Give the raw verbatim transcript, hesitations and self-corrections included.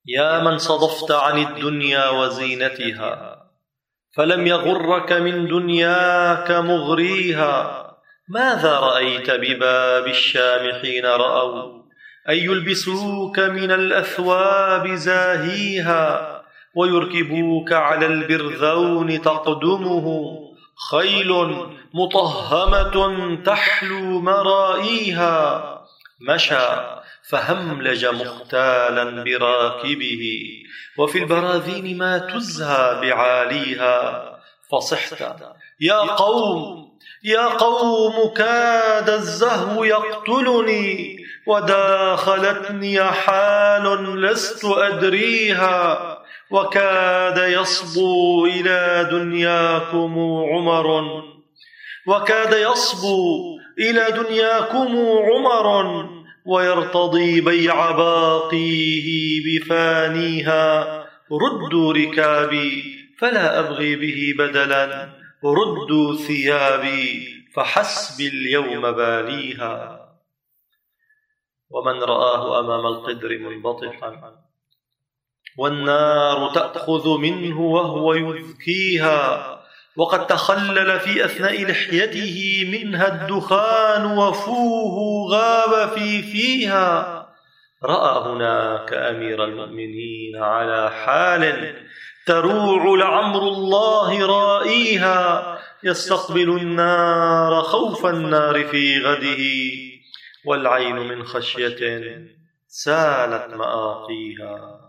يا من صدفت عن الدنيا وزينتها، فلم يغرك من دنياك مغريها. ماذا رأيت بباب الشام حين رأوا أن يلبسوك من الأثواب زاهيها، ويركبوك على البرذون تقدمه خيل مطهمة تحلو مرائيها. مشى فهملج مختالا براكبه، وفي البراذين ما تزهى بعاليها. فصحت يا قوم يا قوم كاد الزهو يقتلني، وداخلتني حال لست أدريها. وكاد يصبو إلى دنياكم عمر وكاد يصبو إلى دنياكم عمر ويرتضي بيع باقيه بفانيها. ردوا ركابي فلا أبغي به بدلا، ردوا ثيابي فحسبي اليوم باليها. ومن رآه أمام القدر منبطحا والنار تأخذ منه وهو يذكيها، وقد تخلل في أثناء لحيته منها الدخان وفوه غاب في فيها، رأى هناك أمير المؤمنين على حال تروع لعمر الله رائيها، يستقبل النار خوف النار في غده، والعين من خشية سالت مآقيها.